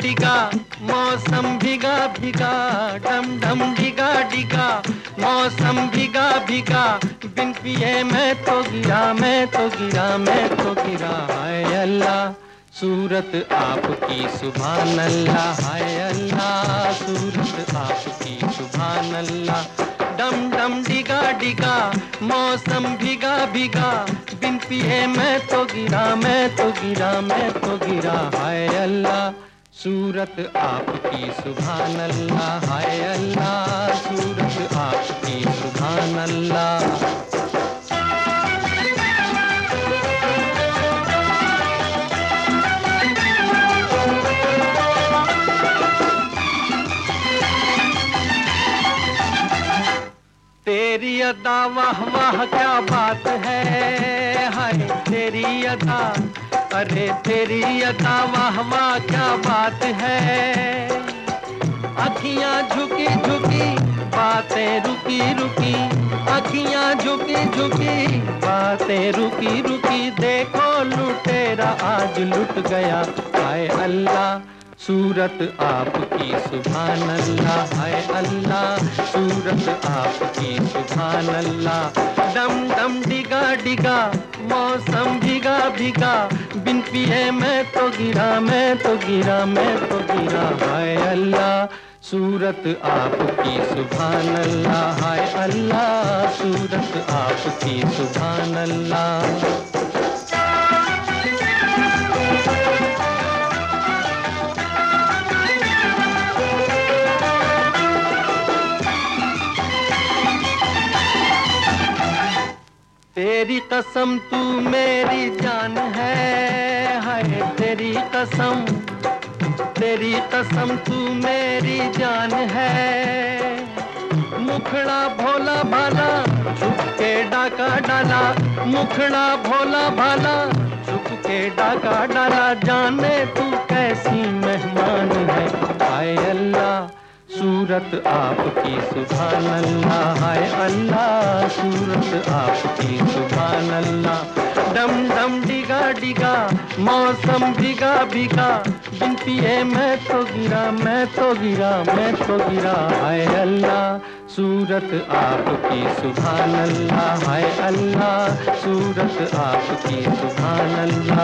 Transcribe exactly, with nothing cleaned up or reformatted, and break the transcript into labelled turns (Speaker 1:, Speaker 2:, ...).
Speaker 1: डिगा मौसम भीगा भीगा, डम डम डिगा डिगा मौसम भीगा भीगा, बिन पिए मैं तो गिरा मैं तो गिरा मैं तो गिरा। हाय अल्लाह सूरत आपकी सुभान अल्लाह, हाय अल्लाह सूरत आपकी सुभान अल्लाह। डम डम डिगा डिगा मौसम भीगा भीगा, बिन पिए मैं तो गिरा मैं तो गिरा मैं तो गिरा। हाय अल्लाह सूरत आपकी सुभान अल्लाह, हाय अल्लाह सूरत आपकी सुभान अल्लाह। तेरी अदा वाह वाह क्या बात है, हाय तेरी अदा, अरे तेरी अदा वाह वाह क्या बात है। अखियां झुकी झुकी बातें रुकी रुकी, अखियां झुकी झुकी बातें रुकी रुकी, देखो लुटेरा आज लुट गया। हाय अल्लाह सूरत आपकी सुभान अल्लाह, हाय अल्लाह सूरत आपकी सुभान अल्लाह। डम डम डिगा डिगा मौसम भीगा भीगा, बिन पिए मैं तो गिरा मैं तो गिरा मैं तो गिरा। हाय अल्लाह सूरत आपकी सुभान अल्लाह, हाय अल्लाह सूरत आपकी सुभान अल्लाह। तेरी कसम तू मेरी जान है, हाय तेरी कसम तेरी कसम तू मेरी जान है। मुखड़ा भोला भाला छुप के डाका डाला, मुखड़ा भोला भाला छुप के डाका डाला, जाने तू कैसी मेहमान है। हाय अल्लाह सूरत आपकी सुभान अल्लाह, हाय अल्लाह सूरत आपकी सुभान अल्लाह। डम डम डिगा डिगा मौसम भीगा भीगा, बिन पिए मैं तो गिरा मैं तो गिरा मैं तो गिरा। हाय अल्लाह सूरत आपकी सुभान अल्लाह, हाय अल्लाह सूरत आपकी सुभान अल्लाह।